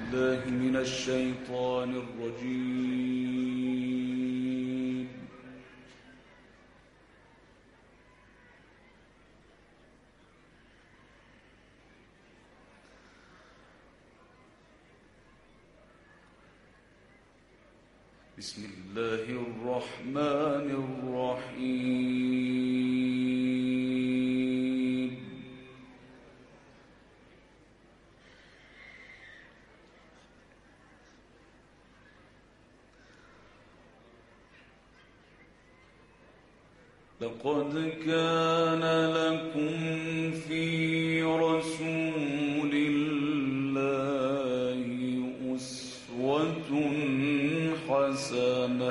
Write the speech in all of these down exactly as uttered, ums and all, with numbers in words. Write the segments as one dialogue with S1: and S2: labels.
S1: بالله من الشيطان الرجيم. بسم الله الرحمن الرحيم. لقد كان لكم في رسول الله أسوة حسنة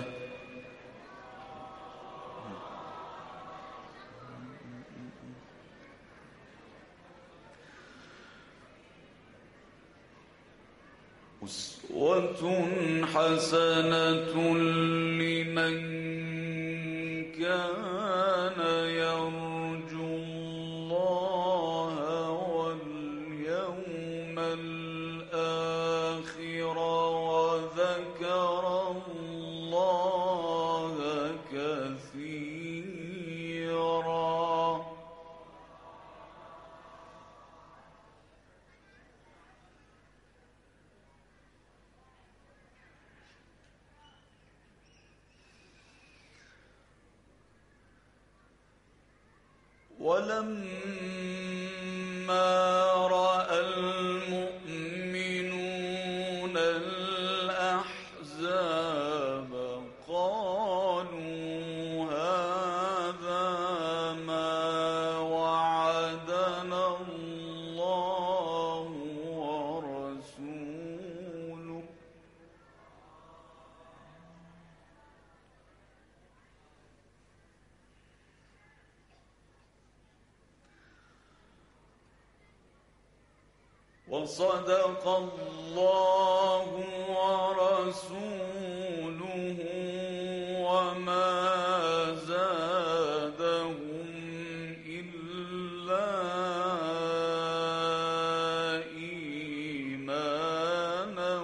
S1: أسوة حسنة لمن كان يرجو الله واليوم الآخر وذكر الله كثيرا. ولما رأى المؤمنون الأحزاب قالوا هذا ما وعدنا الله ورسوله وصدق الله ورسوله وما زادهم إلا إيمانا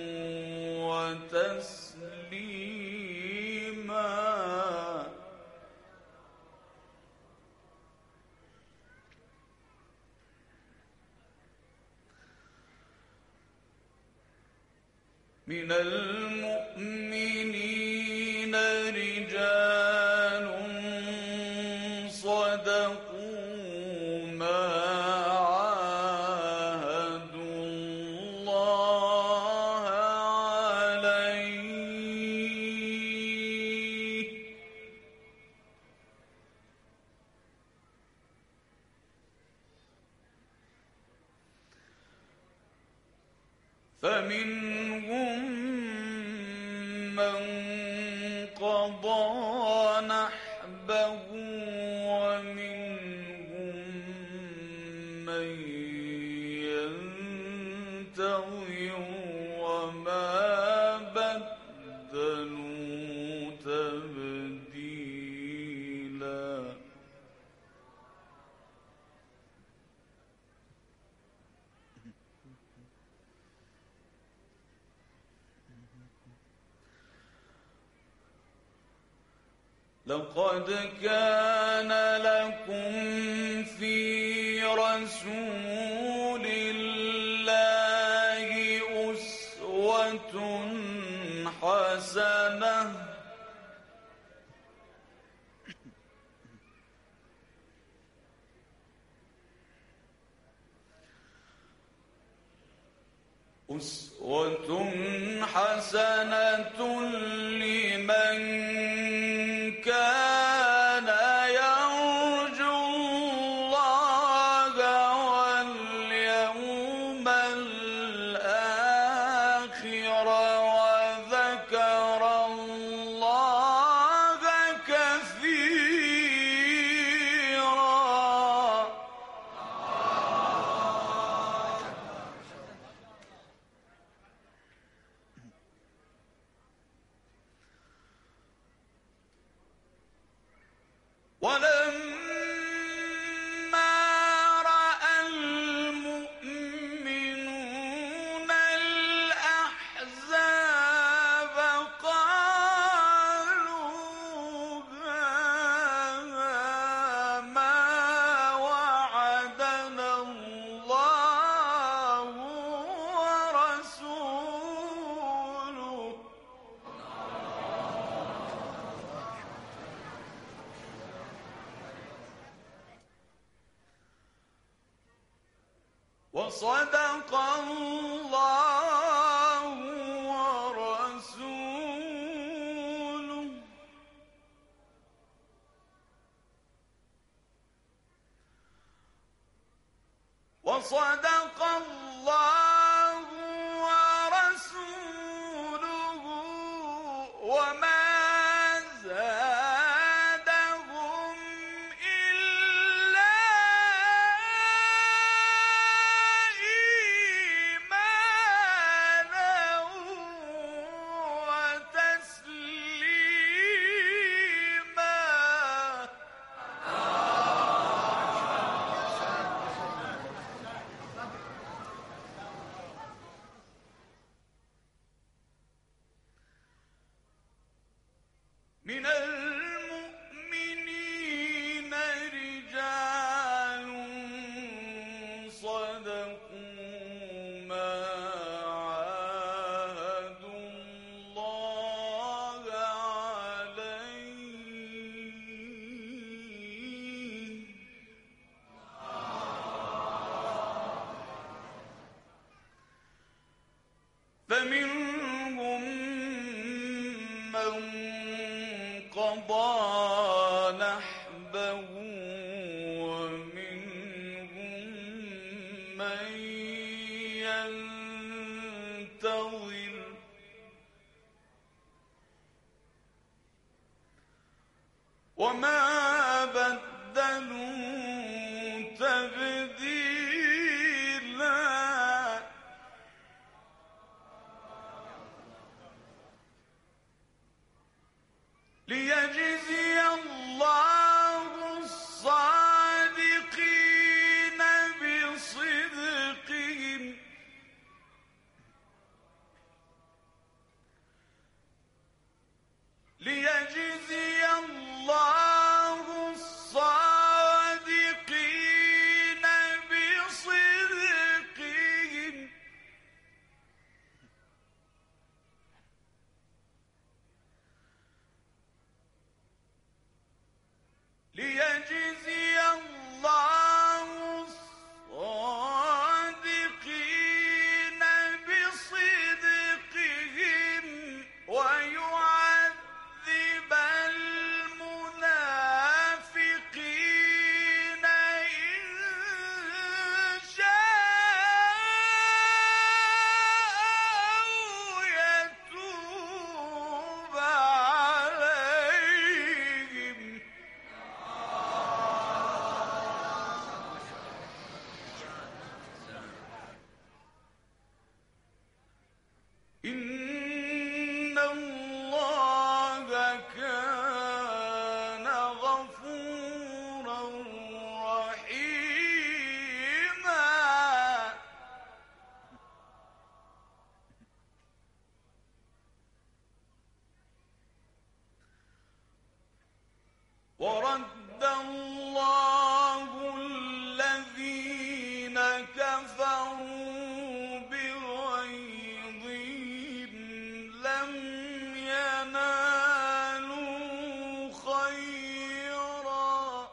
S1: وتسليما. من المؤمنين رجال صدقوا ما عاهدوا الله عليه فمنهم من قضى نحبه ومنهم من ينتظر وما بدلوا تبديلا. لقد كان لكم في رسول الله أسوة حسنة أسوة حسنة لمن كان يرجو الله واليوم الآخر وذكر الله كثيرا. ولما رأى المؤمنون وصدق الله ورسوله وصدق الله ورسوله وما زادهم إلا إيمانا وتسليما. من المؤمنين رجال صدقوا ما عاهدوا الله عليه فمنهم من قضى نحبه ومنهم من ينتظر وما بدلوا تبديلا. ليجزي الله الصادقين بصدقهم ليجزي الله الصادقين بصدقهم ليجزي الله الصادقين بصدقهم ويعذب المنافقين إن شاء أو يتوب عليهم. إن الله كان غفورا رحيما. ورد الله الذين كفروا بغيظهم لم ينالوا خيرا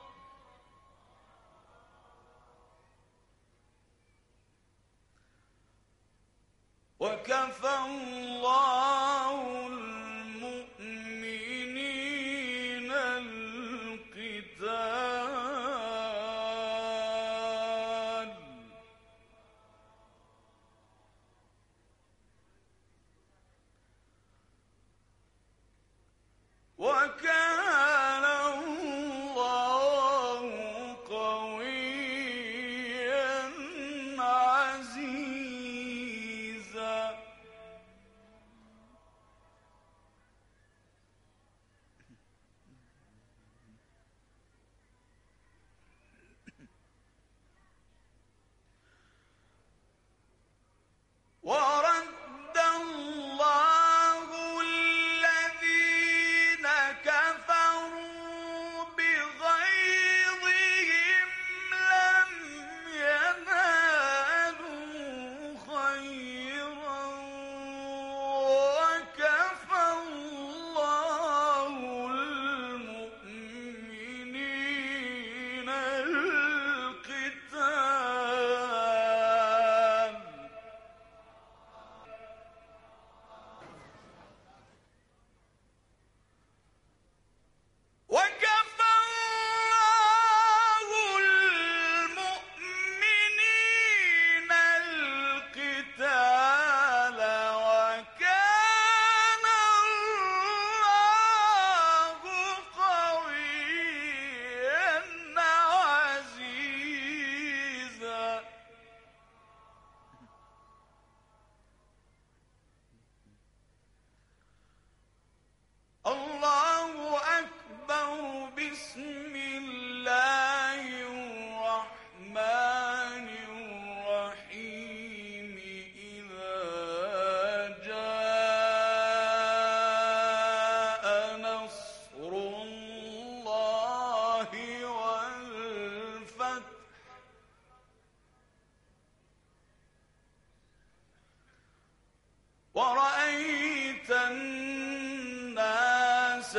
S1: وكفى الله المؤمنين القتال وكان الله قويا عزيزا. ورد الله الذين كفروا ورأيت الناس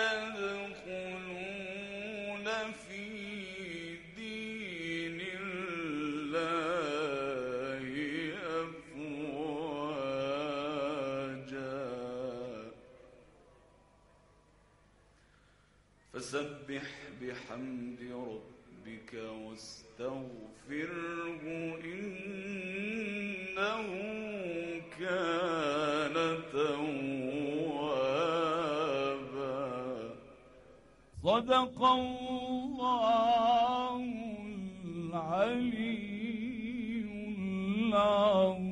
S1: يدخلون في دين الله أفواجا فسبح بحمد ربك واستغفره إنه كان توابا. صدق الله العلي العظيم.